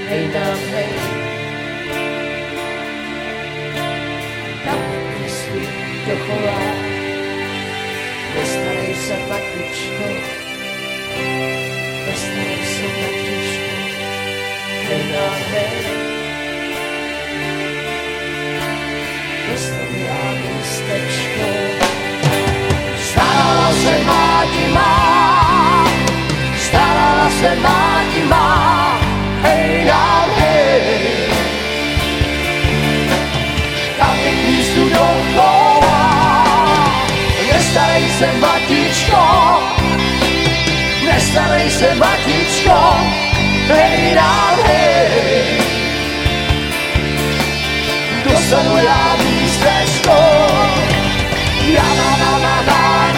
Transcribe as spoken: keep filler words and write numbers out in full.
hej nám hej. Tam myslí dochová, nestarej se matičko, nestarej se matičko, hej nám hej. Dostav já místečko. Starala se máti má, starala se máti má, hej nám hej. Tam je k místu dochová, nestarej se matičko, nestarej se matičko, hej nám hej. Dostanu já místečko, ja na na na na.